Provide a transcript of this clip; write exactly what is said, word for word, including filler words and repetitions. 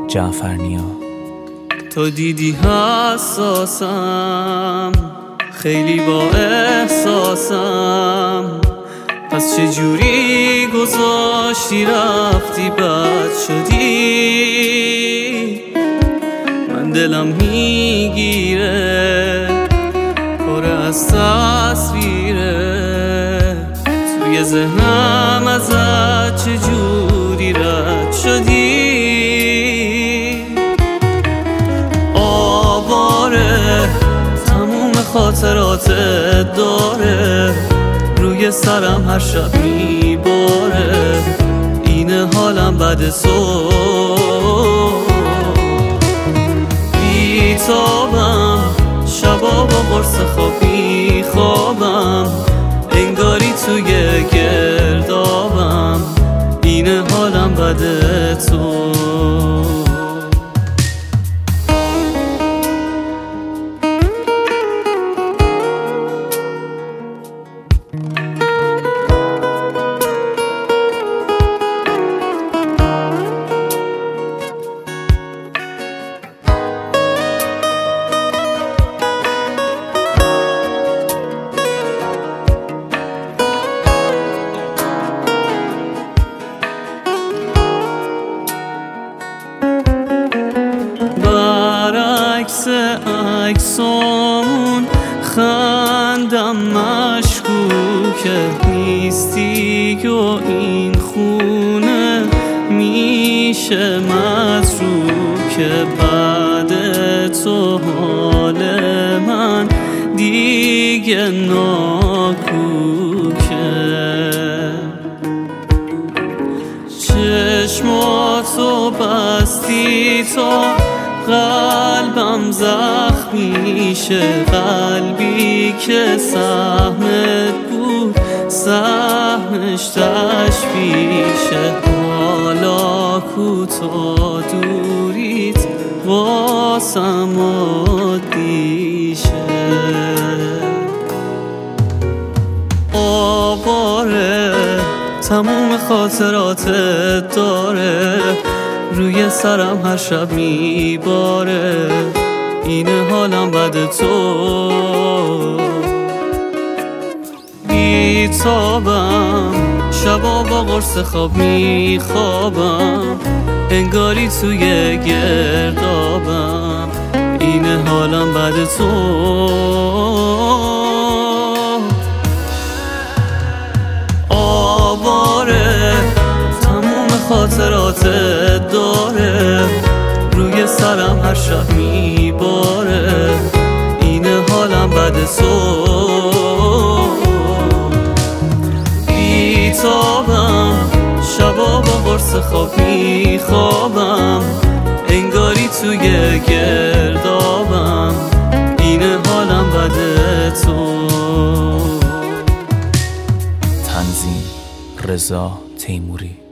جعفرنیا. تو دیدی حساسم، خیلی با احساسم، پس چجوری گذاشتی رفتی بد شدی؟ من دلم میگیره پر از تصویره، توی ذهنم ازت چجوری رد شدی؟ آواره تموم خاطراتت داره، روی سرم هر شب میباره، اینه حالم بعد صبح. بیتابم شبا با قرص خواب میخوابم، انگاری توی گردابم، اینه حالم بعد تو. برعکس عکسامون خندم مشکوکه، نیستی و این خونه میشه متروکه، بعد تو حال من دیگه ناکوکه. چشماتو بستی تو قلبم زخمیشه، قلبی که سهمت بود سهمش تشبیشه، حالا کوتا دوریت واسم عادیشه. آواره تموم خاطراتت داره، روی سرم هر شب میباره، اینه حالم بعد تو. بیتابم شبا با قرص خواب میخوابم، انگاری توی گردابم، اینه حالم بعد تو. آواره تموم خاطراتت داره، روی سرم هر شب میباره، اینه حالم بعد صبح. بیتابم شبا با قرص خواب میخوابم، انگاری توی گردابم، اینه حالم بعد تو. تنظیم رضا تیموری.